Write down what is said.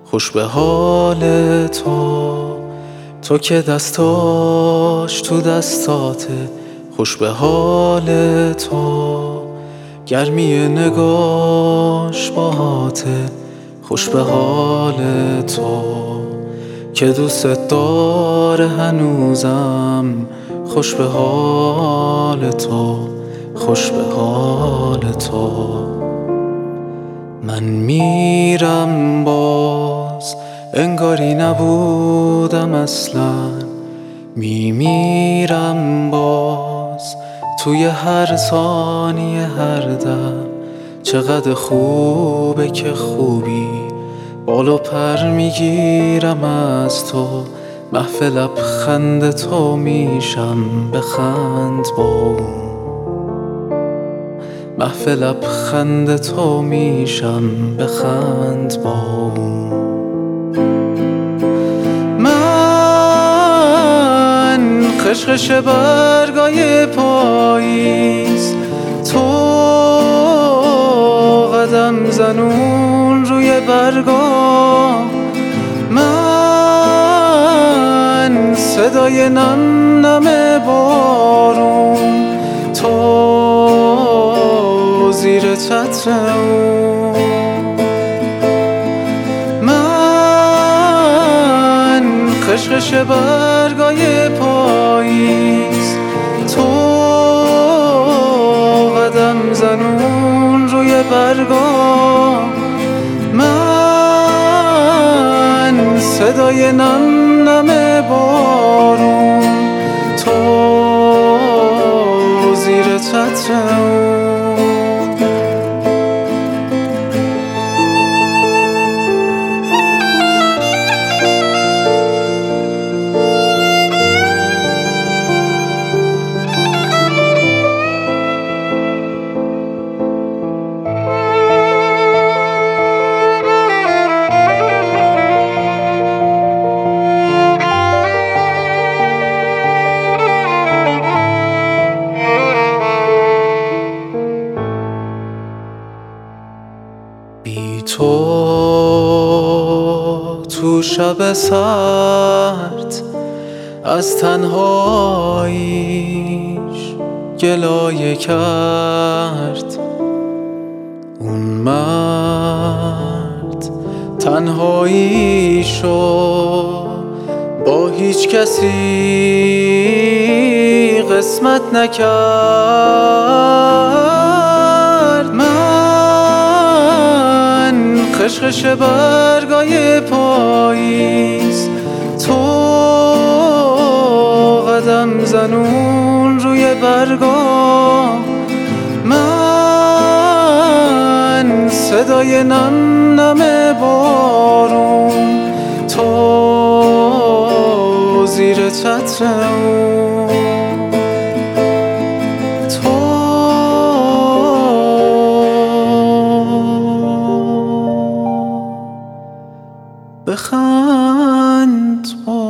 خوش به حال تو که دستاش تو دستاته. خوش به حال تو گرمی نگاش باهاته. خوش به حال تو که دوست داره هنوزم. خوش به حال تو، خوش به حال تو. من میرم باز انگاری نبودم اصلا. میمیرم باز توی هر ثانیه هر دم. چقدر خوبه که خوبی، بال و پر میگیرم از تو. محو لبخند تو میشم، بخند با اون. محو لبخند تو میشم، بخند با اون. من خشخش برگای پاییز، تو قدم زنون روی برگا. من صدای نم نم بارون، تو زیر چتر اون. من خشخش برگای پاییز، تو قدم زنون روی برگا. من صدای نم نم بارون، تو زیر چتر اون. بی تو شب سرد از تنهاییش گلایه کرد. اون مرد تنهاییشو با هیچ کسی قسمت نکرد. خشخش برگای پاییز، تو قدم زنون روی برگا. من صدای نم نم بارون، تو زیر چتر اون. بخند با